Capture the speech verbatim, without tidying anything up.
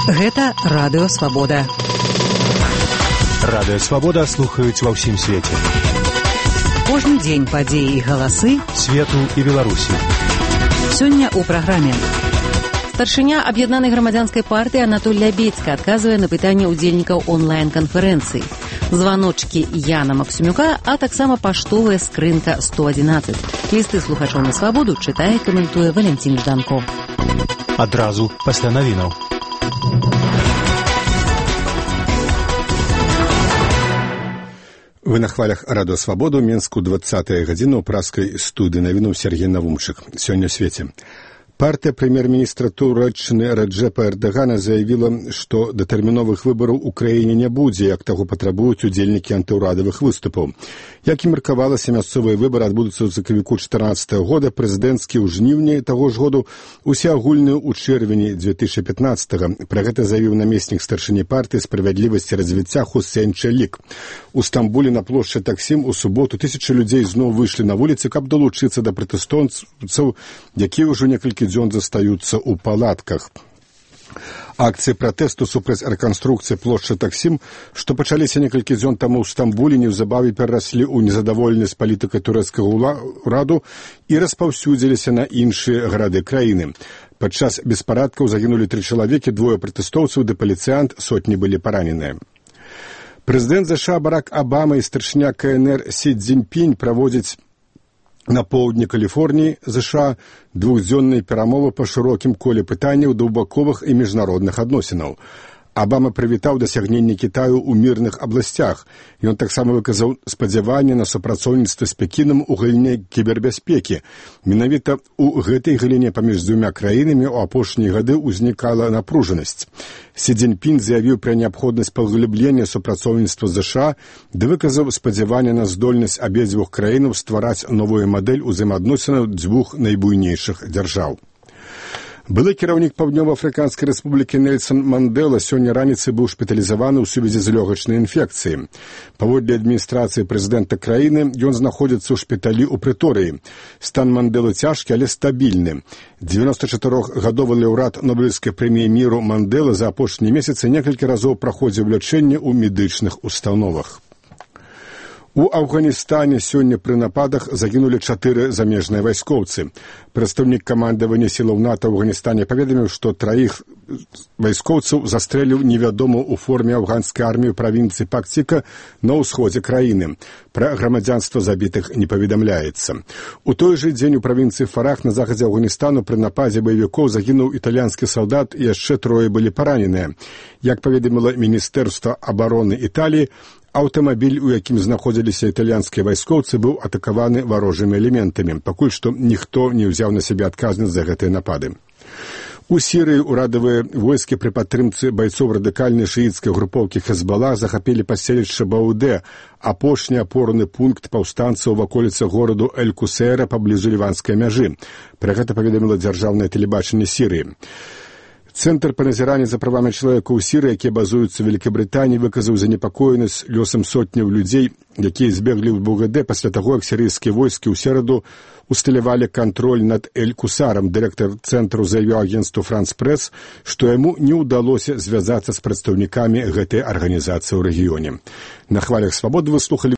Гэта Радыё Свабода. Радыё Свабода слухаюць ва ўсім свеце. Кожны дзень падзеі і галасы свету і Беларусі. Сёння ў праграме. Старшыня аб'яднанай грамадзянскай партыі Анатоль Лябедзька адказвае на пытанні ўдзельнікаў онлайн-канферэнцыі. Званочкі Яна Максімюка, а таксама паштовая скрынка сто адзінаццаць. Лісты слухачоў на свабоду чытае і каментуе Валянцін Жданко. Адразу пасля навінаў. Вы на хвалях Радыё Свабоду, Менску, двадцатая гадзіна ў праскай студыі навінаў Сергей Навумчык. Сёння ў свеце. Партыя прэм'ер-міністра Туреччыны Раджэпа Эрдагана заявіла, што датэрміновых выбараў у краіне не будзе, як таго патрабуюць удзельнікі антыўрадавых выступаў. Як і меркавалася, мясцовыя выбары адбудуцца ў сакавіку чатырнаццатага года, прэзідэнцкі ў жніўні таго ж году, усеагульную ў чэрвені дзве тысячы пятнаццатага. Пра гэта заявіў намеснік старшыні партыі справядлівасці развіцця Хусейн Чалік. У Стамбуле на плошчы Таксім у суботу тысячы людзей зноў выйшлі на вуліцы, каб далучыцца да пратэстоўцаў, якія ўжо некалькі дзён застаюцца ў палатках. Акцыі пратэсту супраць рэканструкцыі плошчы Таксім, што пачаліся некалькі дзён таму ў Стамбуле, неўзабаве перараслі ў незадаволенасць палітыкай турэцкага ўраду і распаўсюдзіліся на іншыя гарады краіны. Падчас беспарадкаў загінулі тры чалавекі, двое пратэстоўцаў ды паліцыянт, сотні былі параненыя. Прэзідэнт ЗША Барак Абама і старшыня КНР Сі Цзіньпінь праводзяць на поўдні Каліфорніі, ЗША, двухдзённыя перамовы па шырокім коле пытанняў двухбаковых і міжнародных адносінаў. Абама прывітаў дасягненні Кітаю ў мірных абласцях. Ён таксама выказаў спадзяванне на супрацоўніцтва з Пекінам у галіне кібербяспекі. Менавіта ў гэтай галіне паміж дзвюма краінамі ў апошнія гады ўзнікала напружанасць. Сі Цзіньпінь заявіў пра неабходнасць паглыблення супрацоўніцтва ЗША, ды выказаў спадзяванне на здольнасць абедзвюх краінаў ствараць новую мадэль узаемаадносінаў дзвюх найбуйнейшых дзяржаў. Былы кіраўнік Паўднёва-Афрыканскай рэспублікі Нельсон Мандэла сёння раніцай быў шпіталізаваны ў сувязі з лёгачнай інфекцыяй. Паводле адміністрацыі прэзідэнта краіны, ён знаходзіцца ў шпіталі ў Прыторыі. Стан Мандэлы цяжкі, але стабільны. дзевяностачатырохгадовы лаўрэат Нобелеўскай прэміі міру Мандэла за апошнія месяцы некалькі разоў праходзіў лячэнне ў медычных установах. У Афганістане сёння пры нападах загінулі чатыры замежныя вайскоўцы. Прадстаўнік камандавання сілаў НАТО ў Афганістане паведаміў, што траіх вайскоўцаў застрэліў невядомы ў форме афганскай арміі ў правінцыі Пактика на ўсходзе краіны. Пра грамадзянства забітых не паведамляецца. У той жа дзень у правінцыі Фарах на захадзе Афганістану пры нападзе баевікоў загінуў італьянскі салдат і яшчэ трое былі параненыя. Як паведаміла Міністэрства абароны Італіі, аўтамабіль, у якім знаходзіліся італьянскія вайскоўцы, быў атакаваны варожымі элементамі. Пакуль што ніхто не ўзяў на сябе адказнасць за гэтыя напады. У Сірыі ўрадавыя войскі пры падтрымцы байцоў радыкальнай шыіцкай групоўкі Хезбалла захапілі паселішча Баудэ, апошні апорны пункт паўстанцаў у ваколіцах гораду Эль-Кусейра паблізу ліванскай мяжы. Пра гэта паведаміла дзяржаўнае тэлебачанне Сірыі. Цэнтр па назіранні за правамі чалавека ў Сірыі, які базуецца ў Вялікабрытаніі, выказаў занепакоенасць лёсам сотняў людзей, якія збеглі ў Бугадэ пасля таго, як сірыйскія войскі ў сераду усталявалі кантроль над Эль-Кусарам. Дырэктар цэнтру заявіў агенцтву Франс Прэс, што яму не ўдалося звязацца з прадстаўнікамі гэтай арганізацыі ў рэгіёне. На хвалях свабоды вы слухалі